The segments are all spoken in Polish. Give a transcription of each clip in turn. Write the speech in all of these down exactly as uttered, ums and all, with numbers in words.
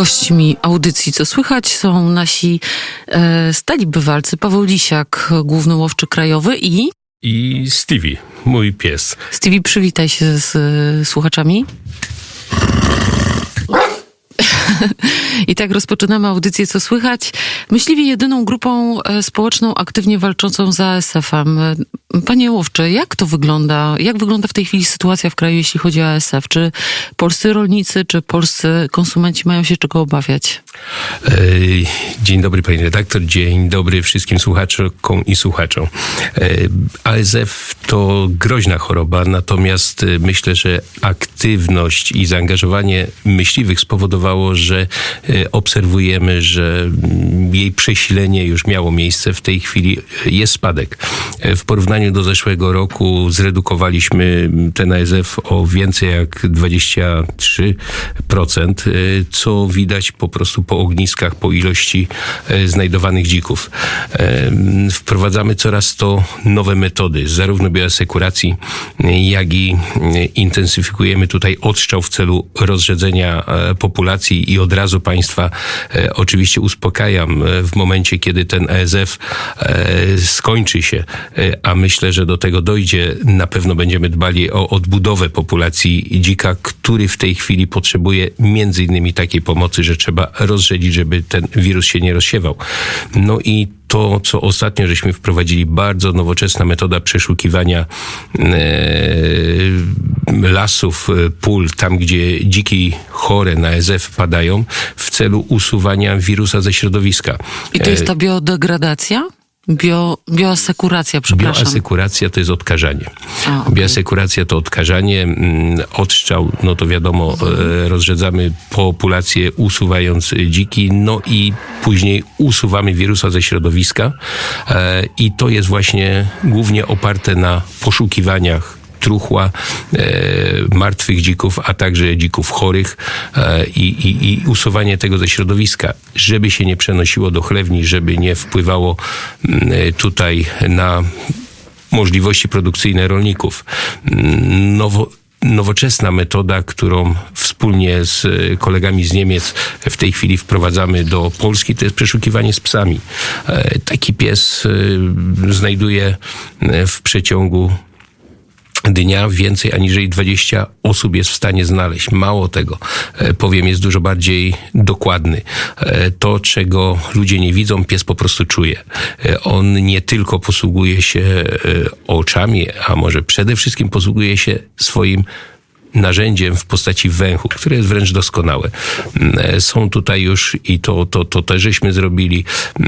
Gośćmi audycji Co Słychać są nasi e, stali bywalcy. Paweł Lisiak, główny łowczy krajowy i... I Stevie, mój pies. Stevie, przywitaj się z e, słuchaczami. I tak rozpoczynamy audycję Co Słychać. Myśliwi jedyną grupą społeczną aktywnie walczącą z A S F-em. Panie łowczy, jak to wygląda? Jak wygląda w tej chwili sytuacja w kraju, jeśli chodzi o A S F? Czy polscy rolnicy, czy polscy konsumenci mają się czego obawiać? Dzień dobry, pani redaktor. Dzień dobry wszystkim słuchaczkom i słuchaczom. A S F to groźna choroba, natomiast myślę, że aktywność i zaangażowanie myśliwych spowodowało, że obserwujemy, że jej przesilenie już miało miejsce. W tej chwili jest spadek. W porównaniu do zeszłego roku zredukowaliśmy ten A S F o więcej jak dwadzieścia trzy procent, co widać po prostu po ogniskach, po ilości znajdowanych dzików. Wprowadzamy coraz to nowe metody, zarówno bioasekuracji, jak i intensyfikujemy tutaj odstrzał w celu rozrzedzenia populacji i od razu państwa e, oczywiście uspokajam e, w momencie, kiedy ten A S F e, skończy się, e, a myślę, że do tego dojdzie, na pewno będziemy dbali o odbudowę populacji dzika, który w tej chwili potrzebuje między innymi takiej pomocy, że trzeba rozrzedzić, żeby ten wirus się nie rozsiewał. No i to, co ostatnio żeśmy wprowadzili, bardzo nowoczesna metoda przeszukiwania e, lasów, pól, tam gdzie dziki chore na A S F padają, w celu usuwania wirusa ze środowiska. I to jest ta biodegradacja? Bio, bioasekuracja, przepraszam. Bioasekuracja to jest odkażanie. A, okay. Bioasekuracja to odkażanie. Odstrzał, no to wiadomo, mhm. rozrzedzamy populację usuwając dziki, no i później usuwamy wirusa ze środowiska. I to jest właśnie głównie oparte na poszukiwaniach truchła, e, martwych dzików, a także dzików chorych e, i, i, i usuwanie tego ze środowiska, żeby się nie przenosiło do chlewni, żeby nie wpływało e, tutaj na możliwości produkcyjne rolników. Nowo Nowoczesna metoda, którą wspólnie z kolegami z Niemiec w tej chwili wprowadzamy do Polski, to jest przeszukiwanie z psami. E, taki pies e, znajduje w przeciągu dnia więcej aniżeli dwadzieścia osób jest w stanie znaleźć. Mało tego, powiem, jest dużo bardziej dokładny. To, czego ludzie nie widzą, pies po prostu czuje. On nie tylko posługuje się oczami, a może przede wszystkim posługuje się swoim narzędziem w postaci węchu, które jest wręcz doskonałe. Są tutaj już, i to, to, to też żeśmy zrobili,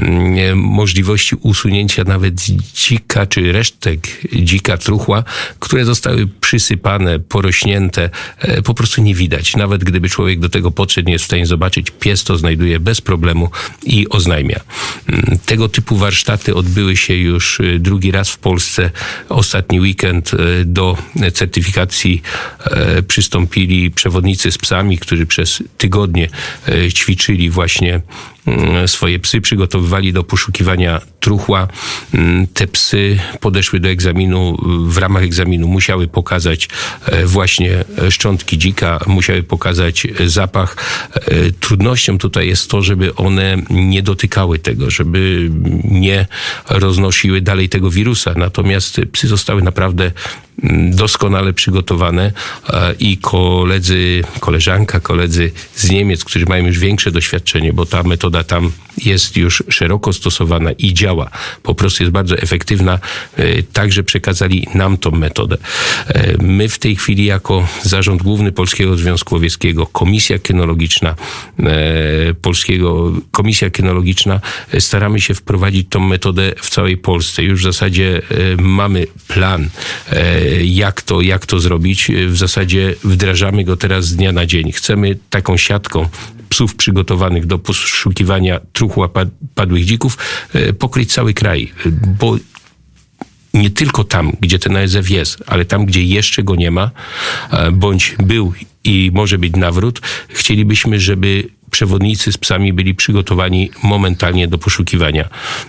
możliwości usunięcia nawet dzika, czy resztek dzika, truchła, które zostały przysypane, porośnięte, po prostu nie widać. Nawet gdyby człowiek do tego podszedł, nie jest w stanie zobaczyć, pies to znajduje bez problemu i oznajmia. Tego typu warsztaty odbyły się już drugi raz w Polsce. Ostatni weekend do certyfikacji przystąpili przewodnicy z psami, którzy przez tygodnie ćwiczyli właśnie swoje psy, przygotowywali do poszukiwania truchła. Te psy podeszły do egzaminu, w ramach egzaminu musiały pokazać właśnie szczątki dzika, musiały pokazać zapach. Trudnością tutaj jest to, żeby one nie dotykały tego, żeby nie roznosiły dalej tego wirusa. Natomiast psy zostały naprawdę doskonale przygotowane i koledzy, koleżanka, koledzy z Niemiec, którzy mają już większe doświadczenie, bo ta metoda tam jest już szeroko stosowana i działa, po prostu jest bardzo efektywna, także przekazali nam tą metodę. My w tej chwili jako Zarząd Główny Polskiego Związku Łowieckiego, Komisja Kynologiczna Polskiego, Komisja Kynologiczna, staramy się wprowadzić tą metodę w całej Polsce. Już w zasadzie mamy plan, jak to, jak to zrobić. W zasadzie wdrażamy go teraz z dnia na dzień. Chcemy taką siatką psów przygotowanych do poszukiwania truchła padłych dzików pokryć cały kraj, bo nie tylko tam, gdzie ten A S F jest, ale tam, gdzie jeszcze go nie ma, bądź był i może być nawrót, chcielibyśmy, żeby przewodnicy z psami byli przygotowani momentalnie do poszukiwania.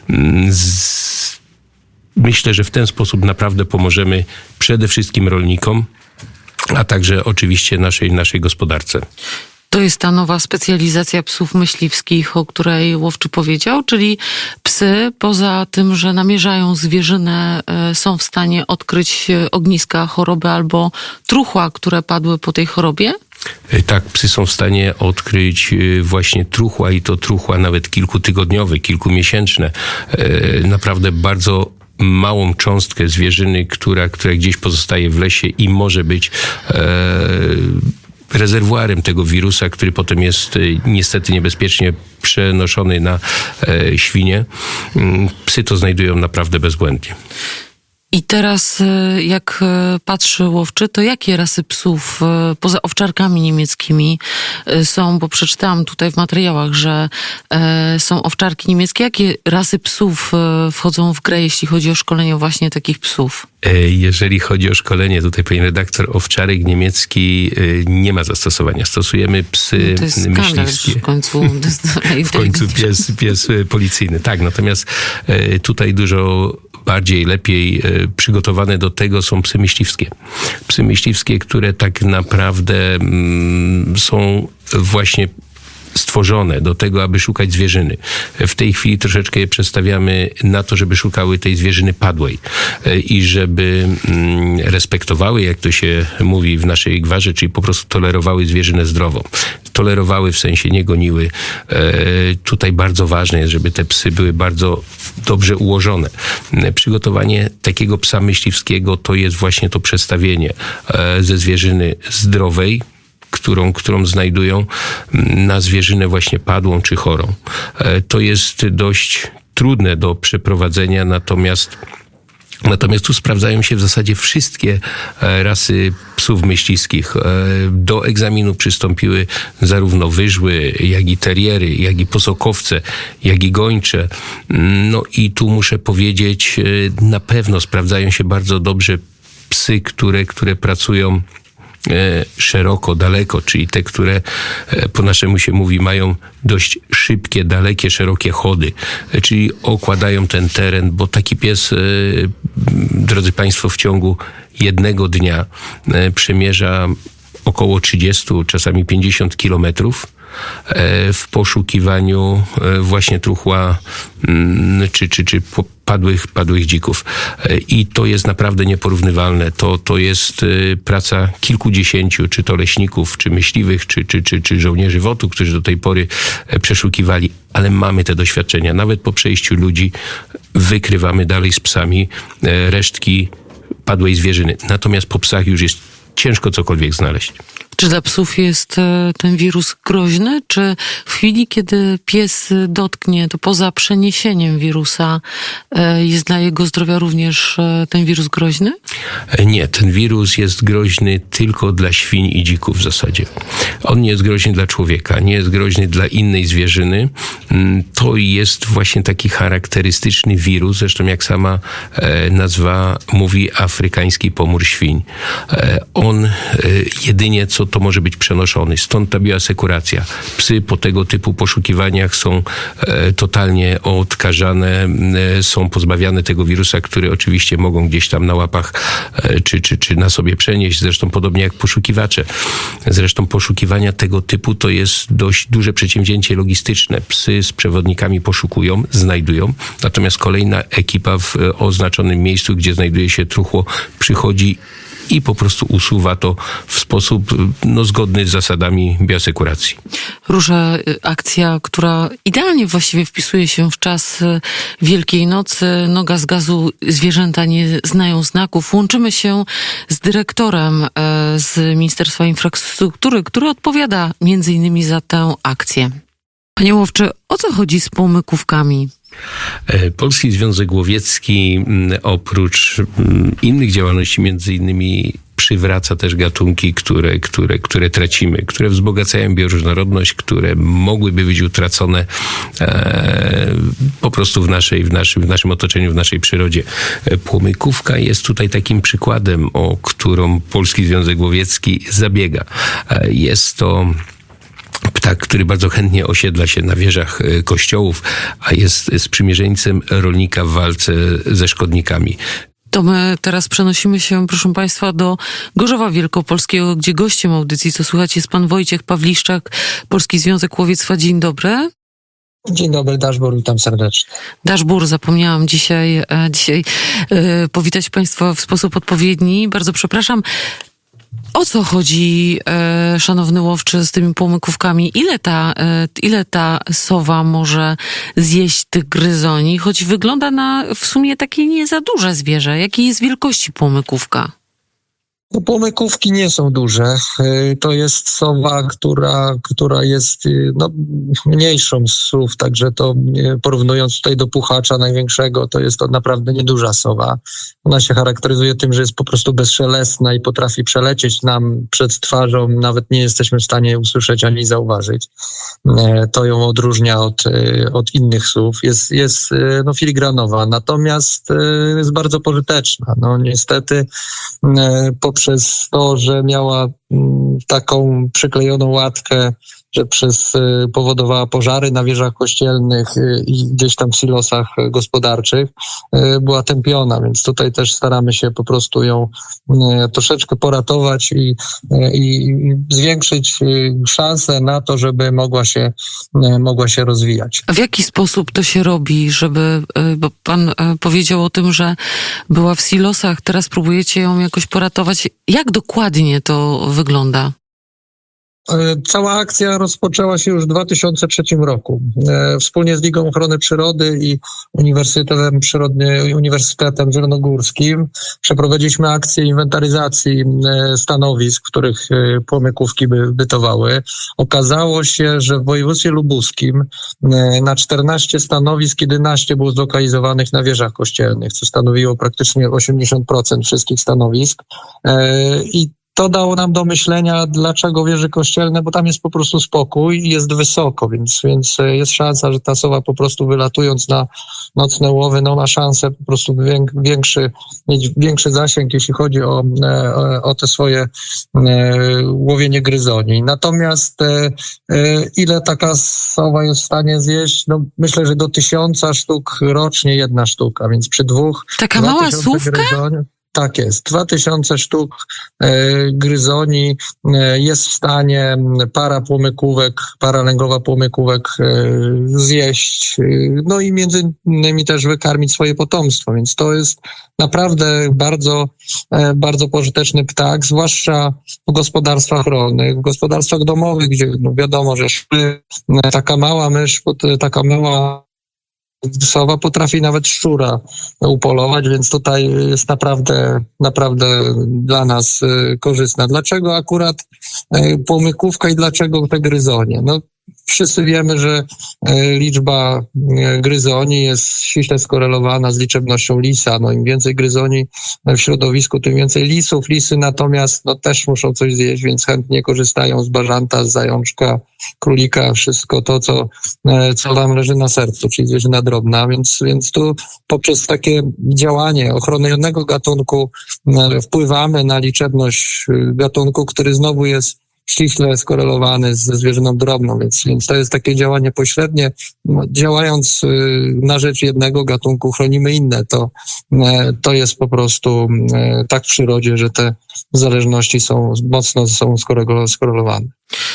Z... Myślę, że w ten sposób naprawdę pomożemy przede wszystkim rolnikom, a także oczywiście naszej, naszej gospodarce. To jest ta nowa specjalizacja psów myśliwskich, o której Łowczy powiedział, czyli psy poza tym, że namierzają zwierzynę, są w stanie odkryć ogniska choroby albo truchła, które padły po tej chorobie? Tak, psy są w stanie odkryć właśnie truchła i to truchła nawet kilkutygodniowe, kilkumiesięczne. Naprawdę bardzo małą cząstkę zwierzyny, która, która gdzieś pozostaje w lesie i może być e, rezerwuarem tego wirusa, który potem jest niestety niebezpiecznie przenoszony na e, świnie. Psy to znajdują naprawdę bezbłędnie. I teraz jak patrzy Łowczy, to jakie rasy psów poza owczarkami niemieckimi są, bo przeczytałam tutaj w materiałach, że są owczarki niemieckie. Jakie rasy psów wchodzą w grę, jeśli chodzi o szkolenie właśnie takich psów? Jeżeli chodzi o szkolenie, tutaj pani redaktor, owczarek niemiecki nie ma zastosowania. Stosujemy psy to jest myśliwskie. W końcu, w końcu pies, pies policyjny. Tak, natomiast tutaj dużo bardziej, lepiej przygotowane do tego są psy myśliwskie. Psy myśliwskie, które tak naprawdę mm, są właśnie stworzone do tego, aby szukać zwierzyny. W tej chwili troszeczkę je przestawiamy na to, żeby szukały tej zwierzyny padłej i żeby respektowały, jak to się mówi w naszej gwarze, czyli po prostu tolerowały zwierzynę zdrową. Tolerowały w sensie, nie goniły. Tutaj bardzo ważne jest, żeby te psy były bardzo dobrze ułożone. Przygotowanie takiego psa myśliwskiego to jest właśnie to przestawienie ze zwierzyny zdrowej, którą, którą znajdują, na zwierzynę właśnie padłą czy chorą. To jest dość trudne do przeprowadzenia, natomiast Natomiast tu sprawdzają się w zasadzie wszystkie rasy psów myśliwskich. Do egzaminu przystąpiły zarówno wyżły, jak i teriery, jak i posokowce, jak i gończe. No i tu muszę powiedzieć, na pewno sprawdzają się bardzo dobrze psy, które, które pracują szeroko, daleko, czyli te, które po naszemu się mówi, mają dość szybkie, dalekie, szerokie chody, czyli okładają ten teren, bo taki pies, drodzy Państwo, w ciągu jednego dnia przemierza około trzydzieści, czasami pięćdziesiąt kilometrów w poszukiwaniu właśnie truchła czy, czy, czy padłych, padłych dzików. I to jest naprawdę nieporównywalne. To, to jest praca kilkudziesięciu, czy to leśników, czy myśliwych, czy, czy, czy, czy żołnierzy W O T-u, którzy do tej pory przeszukiwali, ale mamy te doświadczenia. Nawet po przejściu ludzi wykrywamy dalej z psami resztki padłej zwierzyny. Natomiast po psach już jest ciężko cokolwiek znaleźć. Czy dla psów jest ten wirus groźny? Czy w chwili, kiedy pies dotknie, to poza przeniesieniem wirusa jest dla jego zdrowia również ten wirus groźny? Nie, ten wirus jest groźny tylko dla świń i dzików w zasadzie. On nie jest groźny dla człowieka, nie jest groźny dla innej zwierzyny. To jest właśnie taki charakterystyczny wirus, zresztą jak sama nazwa mówi, afrykański pomór świń. On jedynie co to może być przenoszony. Stąd ta bioasekuracja. Psy po tego typu poszukiwaniach są e, totalnie odkażane, e, są pozbawiane tego wirusa, który oczywiście mogą gdzieś tam na łapach e, czy, czy, czy na sobie przenieść. Zresztą podobnie jak poszukiwacze. Zresztą poszukiwania tego typu to jest dość duże przedsięwzięcie logistyczne. Psy z przewodnikami poszukują, znajdują, natomiast kolejna ekipa w oznaczonym miejscu, gdzie znajduje się truchło, przychodzi i po prostu usuwa to w sposób no, zgodny z zasadami bioasekuracji. Róża, akcja, która idealnie właściwie wpisuje się w czas Wielkiej Nocy. Noga z gazu, zwierzęta nie znają znaków. Łączymy się z dyrektorem z Ministerstwa Infrastruktury, który odpowiada między innymi za tę akcję. Panie Łowczy, o co chodzi z pomykówkami? Polski Związek Łowiecki oprócz innych działalności, między innymi przywraca też gatunki, które, które, które tracimy, które wzbogacają bioróżnorodność, które mogłyby być utracone e, po prostu w, naszej, w, naszym, w naszym otoczeniu, w naszej przyrodzie. Płomykówka jest tutaj takim przykładem, o którą Polski Związek Łowiecki zabiega. E, jest to ptak, który bardzo chętnie osiedla się na wieżach kościołów, a jest sprzymierzeńcem rolnika w walce ze szkodnikami. To my teraz przenosimy się, proszę Państwa, do Gorzowa Wielkopolskiego, gdzie gościem audycji Co Słychać jest pan Wojciech Pawliszczak, Polski Związek Łowiectwa. Dzień dobry. Dzień dobry, Daszbur, witam serdecznie. Daszbur, zapomniałam dzisiaj, e, dzisiaj e, powitać Państwa w sposób odpowiedni. Bardzo przepraszam. O co chodzi, e, szanowny łowczy, z tymi płomykówkami? Ile ta, e, ile ta sowa może zjeść tych gryzoni? Choć wygląda na w sumie takie nie za duże zwierzę. Jakiej jest wielkości płomykówka? No, płomykówki nie są duże. To jest sowa, która, która jest no, mniejszą z sów, także to porównując tutaj do puchacza największego, to jest to naprawdę nieduża sowa. Ona się charakteryzuje tym, że jest po prostu bezszelestna i potrafi przelecieć nam przed twarzą, nawet nie jesteśmy w stanie jej usłyszeć ani zauważyć. To ją odróżnia od, od innych sów. Jest, jest no, filigranowa, natomiast jest bardzo pożyteczna. No niestety po poprzez to, że miała taką przyklejoną łatkę, że przez powodowała pożary na wieżach kościelnych i gdzieś tam w silosach gospodarczych, była tępiona, więc tutaj też staramy się po prostu ją troszeczkę poratować i, i zwiększyć szanse na to, żeby mogła się, mogła się rozwijać. A w jaki sposób to się robi, żeby, bo pan powiedział o tym, że była w silosach, teraz próbujecie ją jakoś poratować. Jak dokładnie to wygląda? Cała akcja rozpoczęła się już w dwa tysiące trzecim roku. Wspólnie z Ligą Ochrony Przyrody i Uniwersytetem Przyrodnie, Uniwersytetem Zielonogórskim przeprowadziliśmy akcję inwentaryzacji stanowisk, w których płomykówki by bytowały. Okazało się, że w województwie lubuskim na czternaście stanowisk jedenaście było zlokalizowanych na wieżach kościelnych, co stanowiło praktycznie osiemdziesiąt procent wszystkich stanowisk. I to dało nam do myślenia, dlaczego wieże kościelne, bo tam jest po prostu spokój i jest wysoko, więc, więc jest szansa, że ta sowa po prostu wylatując na nocne łowy, no ma szansę po prostu większy, mieć większy zasięg, jeśli chodzi o, o te swoje łowienie gryzoni. Natomiast ile taka sowa jest w stanie zjeść? No myślę, że do tysiąca sztuk rocznie jedna sztuka, więc przy dwóch... Taka mała słówka? Gryzoni, tak jest. Dwa tysiące sztuk e, gryzoni e, jest w stanie para płomykówek, para lęgowa płomykówek e, zjeść. E, no i między innymi też wykarmić swoje potomstwo. Więc to jest naprawdę bardzo, e, bardzo pożyteczny ptak, zwłaszcza w gospodarstwach rolnych, w gospodarstwach domowych, gdzie no wiadomo, że szły, taka mała mysz, taka mała sowa potrafi nawet szczura upolować, więc tutaj jest naprawdę, naprawdę dla nas korzystna. Dlaczego akurat płomykówka i dlaczego te gryzonie? No, wszyscy wiemy, że liczba gryzoni jest ściśle skorelowana z liczebnością lisa. No, im więcej gryzoni w środowisku, tym więcej lisów. Lisy natomiast no, też muszą coś zjeść, więc chętnie korzystają z bażanta, z zajączka, królika, wszystko to, co, co nam leży na sercu, czyli zwierzyna drobna. Więc, więc tu poprzez takie działanie ochrony jednego gatunku wpływamy na liczebność gatunku, który znowu jest ściśle skorelowany ze zwierzyną drobną, więc, więc to jest takie działanie pośrednie. Działając na rzecz jednego gatunku chronimy inne. To, to jest po prostu tak w przyrodzie, że te zależności są mocno są skorelowane.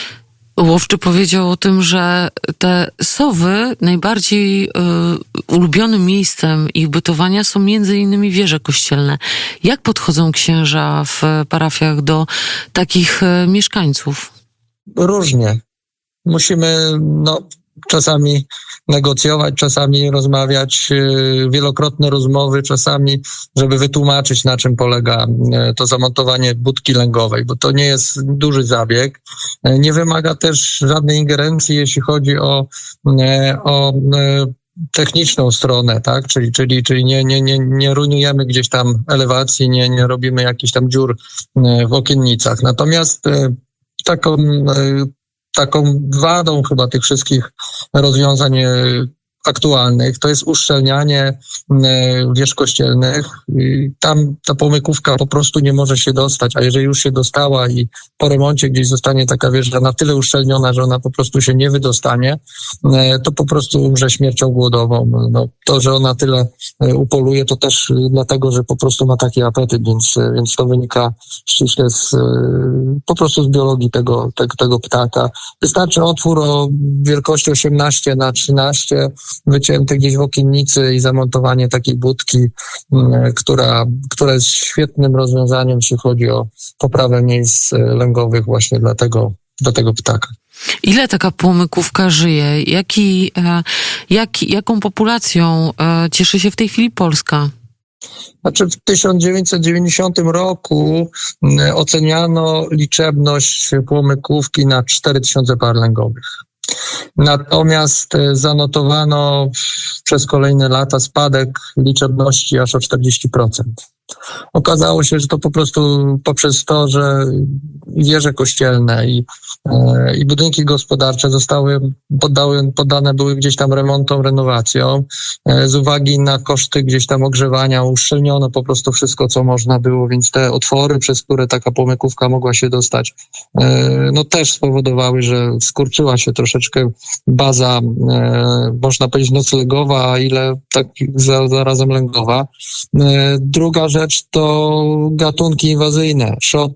Łowczy powiedział o tym, że te sowy najbardziej y, ulubionym miejscem ich bytowania są między innymi wieże kościelne. Jak podchodzą księża w parafiach do takich y, mieszkańców? Różnie. Musimy no, czasami negocjować, czasami rozmawiać, wielokrotne rozmowy, czasami, żeby wytłumaczyć, na czym polega to zamontowanie budki lęgowej, bo to nie jest duży zabieg. Nie wymaga też żadnej ingerencji, jeśli chodzi o, o techniczną stronę, tak? Czyli, czyli, czyli nie, nie, nie, nie rujnujemy gdzieś tam elewacji, nie, nie robimy jakichś tam dziur w okiennicach. Natomiast taką Taką wadą chyba tych wszystkich rozwiązań aktualnych, to jest uszczelnianie wież kościelnych. Tam ta płomykówka po prostu nie może się dostać, a jeżeli już się dostała i po remoncie gdzieś zostanie taka wieża na tyle uszczelniona, że ona po prostu się nie wydostanie, to po prostu umrze śmiercią głodową. No, to, że ona tyle upoluje, to też dlatego, że po prostu ma taki apetyt, więc, więc to wynika ściśle z, po prostu z biologii tego, tego, tego ptaka. Wystarczy otwór o wielkości osiemnaście na trzynaście, wycięty gdzieś w okiennicy i zamontowanie takiej budki, która, która jest świetnym rozwiązaniem, jeśli chodzi o poprawę miejsc lęgowych właśnie dla tego, dla tego ptaka. Ile taka płomykówka żyje? Jaki, jak, jaką populacją cieszy się w tej chwili Polska? Znaczy w tysiąc dziewięćset dziewięćdziesiątym roku oceniano liczebność płomykówki na cztery tysiące par lęgowych. Natomiast zanotowano przez kolejne lata spadek liczebności aż o czterdzieści procent. Okazało się, że to po prostu poprzez to, że wieże kościelne i, e, i budynki gospodarcze zostały poddały, poddane były gdzieś tam remontom, renowacjom. E, z uwagi na koszty gdzieś tam ogrzewania uszczelniono po prostu wszystko, co można było, więc te otwory, przez które taka płomykówka mogła się dostać, e, no też spowodowały, że skurczyła się troszeczkę baza, e, można powiedzieć noclegowa, a ile tak za, zarazem lęgowa. E, druga rzecz to gatunki inwazyjne. Szot,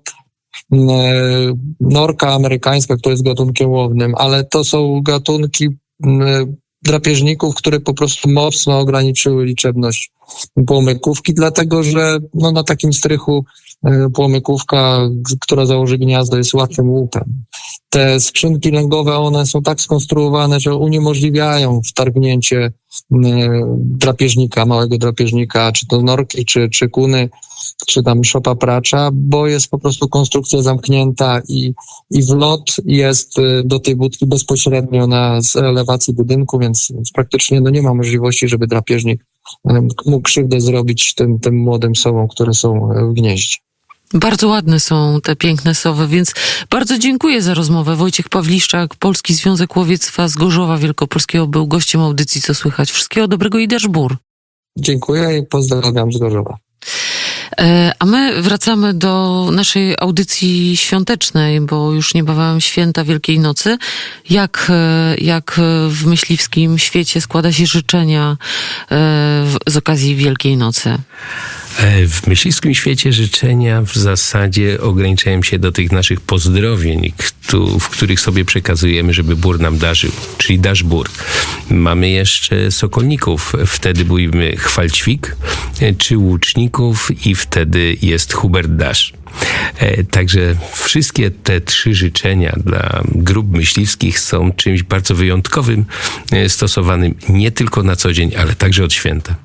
norka amerykańska, która jest gatunkiem łownym, ale to są gatunki drapieżników, które po prostu mocno ograniczyły liczebność płomykówki, dlatego że no, na takim strychu płomykówka, która założy gniazdo, jest łatwym łupem. Te skrzynki lęgowe, one są tak skonstruowane, że uniemożliwiają wtargnięcie drapieżnika, małego drapieżnika, czy to norki, czy, czy kuny, czy tam szopa pracza, bo jest po prostu konstrukcja zamknięta i, i wlot jest do tej budki bezpośrednio na z elewacji budynku, więc, więc praktycznie no nie ma możliwości, żeby drapieżnik mógł krzywdę zrobić tym, tym młodym sowom, które są w gnieździe. Bardzo ładne są te piękne sowy, więc bardzo dziękuję za rozmowę. Wojciech Pawliszczak, Polski Związek Łowiectwa z Gorzowa Wielkopolskiego, był gościem audycji Co Słychać. Wszystkiego dobrego i deszbur. Dziękuję i pozdrawiam z Gorzowa. A my wracamy do naszej audycji świątecznej, bo już niebawem święta Wielkiej Nocy. Jak, jak w myśliwskim świecie składa się życzenia z okazji Wielkiej Nocy? W myśliwskim świecie życzenia w zasadzie ograniczają się do tych naszych pozdrowień, w których sobie przekazujemy, żeby bór nam darzył, czyli dasz bór. Mamy jeszcze sokolników, wtedy mówimy chwal ćwik, czy łuczników i wtedy jest Hubert dasz. Także wszystkie te trzy życzenia dla grup myśliwskich są czymś bardzo wyjątkowym, stosowanym nie tylko na co dzień, ale także od święta.